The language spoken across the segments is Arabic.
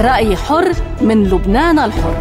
رأي حر من لبنان الحر.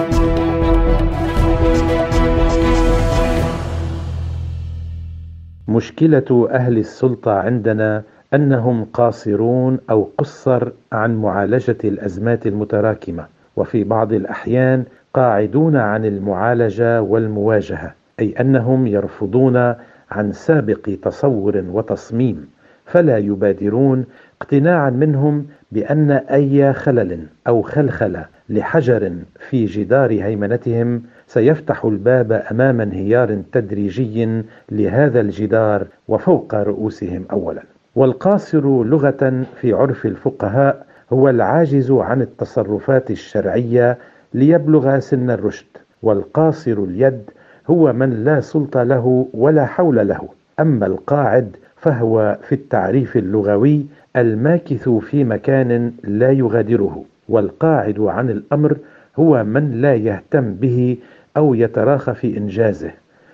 مشكلة أهل السلطة عندنا أنهم قاصرون أو قصر عن معالجة الأزمات المتراكمة، وفي بعض الأحيان قاعدون عن المعالجة والمواجهة، أي أنهم يرفضون عن سابق تصور وتصميم، فلا يبادرون اقتناعا منهم بأن أي خلل أو خلخلة لحجر في جدار هيمنتهم سيفتح الباب أمام انهيار تدريجي لهذا الجدار وفوق رؤوسهم أولا. والقاصر لغة في عرف الفقهاء هو العاجز عن التصرفات الشرعية ليبلغ سن الرشد، والقاصر اليد هو من لا سلطة له ولا حول له. أما القاعد فهو في التعريف اللغوي الماكث في مكان لا يغادره، والقاعد عن الأمر هو من لا يهتم به أو يتراخى في إنجازه،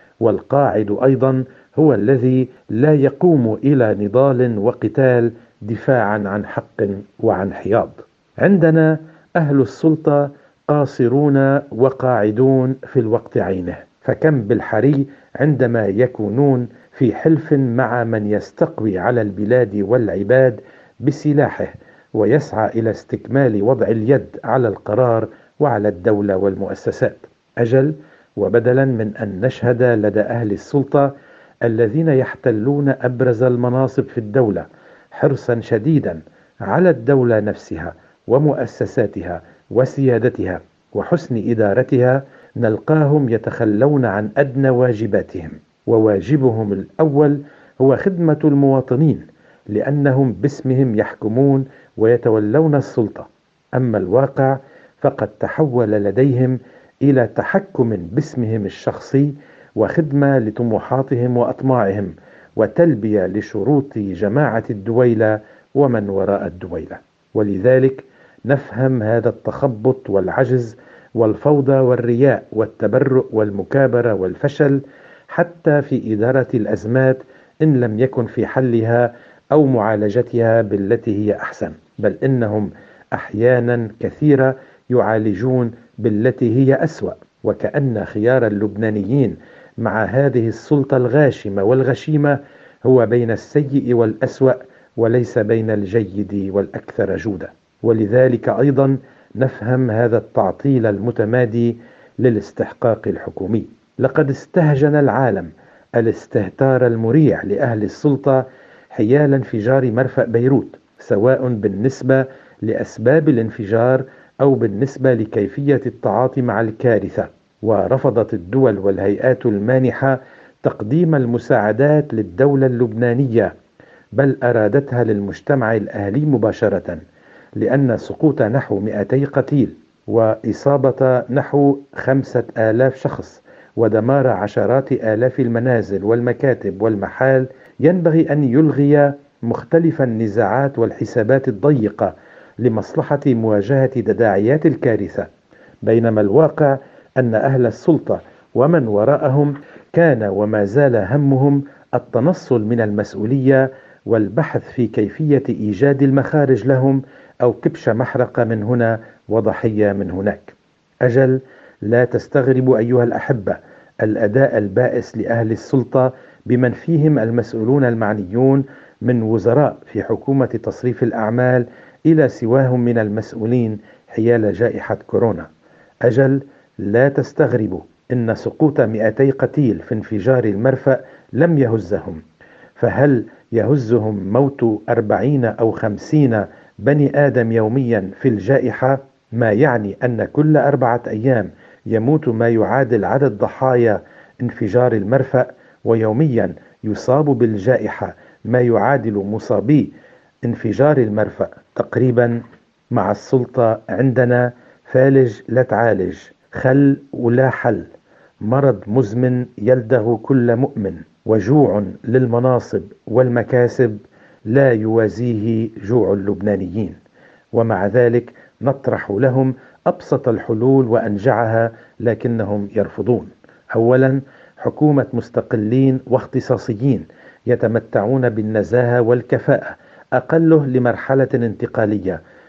والقاعد أيضا هو الذي لا يقوم إلى نضال وقتال دفاعا عن حق وعن حياض. عندنا أهل السلطة قاصرون وقاعدون في الوقت عينه، فكم بالحري عندما يكونون في حلف مع من يستقوي على البلاد والعباد بسلاحه ويسعى إلى استكمال وضع اليد على القرار وعلى الدولة والمؤسسات. أجل، وبدلا من أن نشهد لدى أهل السلطة الذين يحتلون أبرز المناصب في الدولة حرصا شديدا على الدولة نفسها ومؤسساتها وسيادتها وحسن إدارتها، نلقاهم يتخلون عن أدنى واجباتهم، وواجبهم الأول هو خدمة المواطنين، لأنهم باسمهم يحكمون ويتولون السلطة. أما الواقع فقد تحول لديهم إلى تحكم باسمهم الشخصي وخدمة لطموحاتهم وأطماعهم وتلبية لشروط جماعة الدويلة ومن وراء الدويلة. ولذلك نفهم هذا التخبط والعجز والفوضى والرياء والتبرؤ والمكابرة والفشل حتى في إدارة الأزمات، إن لم يكن في حلها أو معالجتها بالتي هي أحسن، بل إنهم أحيانا كثيرة يعالجون بالتي هي أسوأ، وكأن خيار اللبنانيين مع هذه السلطة الغاشمة والغشيمة هو بين السيء والأسوأ وليس بين الجيد والأكثر جودة. ولذلك أيضا نفهم هذا التعطيل المتمادي للاستحقاق الحكومي. لقد استهجن العالم الاستهتار المريع لأهل السلطة حيال انفجار مرفأ بيروت، سواء بالنسبة لأسباب الانفجار أو بالنسبة لكيفية التعاطي مع الكارثة، ورفضت الدول والهيئات المانحة تقديم المساعدات للدولة اللبنانية، بل أرادتها للمجتمع الأهلي مباشرة، لأن سقوط نحو 200 قتيل وإصابة نحو 5000 شخص ودمار عشرات آلاف المنازل والمكاتب والمحال ينبغي أن يلغي مختلف النزاعات والحسابات الضيقة لمصلحة مواجهة تداعيات الكارثة، بينما الواقع أن أهل السلطة ومن وراءهم كان وما زال همهم التنصل من المسؤولية والبحث في كيفية إيجاد المخارج لهم، أو كبش محرقة من هنا وضحية من هناك. أجل، لا تستغربوا أيها الأحبة الأداء البائس لأهل السلطة بمن فيهم المسؤولون المعنيون من وزراء في حكومة تصريف الأعمال إلى سواهم من المسؤولين حيال جائحة كورونا. أجل، لا تستغربوا إن سقوط 200 قتيل في انفجار المرفأ لم يهزهم، فهل يهزهم موت 40 أو 50 بني آدم يوميا في الجائحة؟ ما يعني أن كل 4 أيام يموت ما يعادل عدد ضحايا انفجار المرفأ، ويوميا يصاب بالجائحة ما يعادل مصابي انفجار المرفأ تقريبا. مع السلطة عندنا فالج لا تعالج، خل ولا حل، مرض مزمن يلدغ كل مؤمن، وجوع للمناصب والمكاسب لا يوازيه جوع اللبنانيين. ومع ذلك نطرح لهم أبسط الحلول وأنجعها لكنهم يرفضون. أولا، حكومة مستقلين واختصاصيين يتمتعون بالنزاهة والكفاءة، أقله لمرحلة انتقالية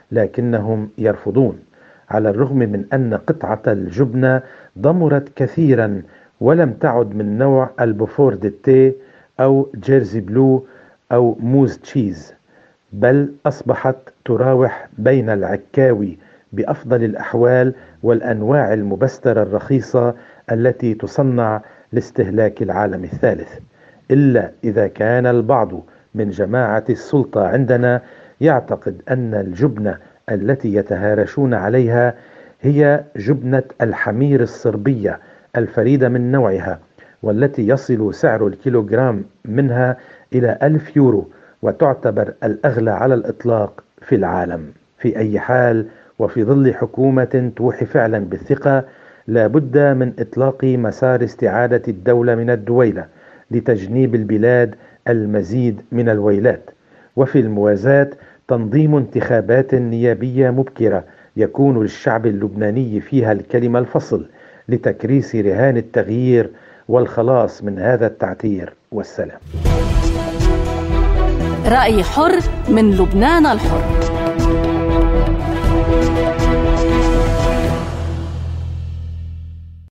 لكنهم يرفضون، على الرغم من أن قطعة الجبنة ضمرت كثيرا ولم تعد من نوع البوفور دي تي أو جيرزي بلو أو موز تشيز، بل أصبحت تراوح بين العكاوي بأفضل الأحوال والأنواع المبسترة الرخيصة التي تصنع لاستهلاك العالم الثالث. إلا إذا كان البعض من جماعة السلطة عندنا يعتقد أن الجبنة التي يتهارشون عليها هي جبنة الحمير الصربية الفريدة من نوعها، والتي يصل سعر الكيلوغرام منها إلى 1000 يورو، وتعتبر الأغلى على الإطلاق في العالم. في أي حال، وفي ظل حكومة توحي فعلا بالثقة، لا بد من إطلاق مسار استعادة الدولة من الدويلة لتجنيب البلاد المزيد من الويلات، وفي الموازاة تنظيم انتخابات نيابية مبكرة يكون للشعب اللبناني فيها الكلمة الفصل لتكريس رهان التغيير والخلاص من هذا التعتير، والسلام. رأي حر من لبنان الحر.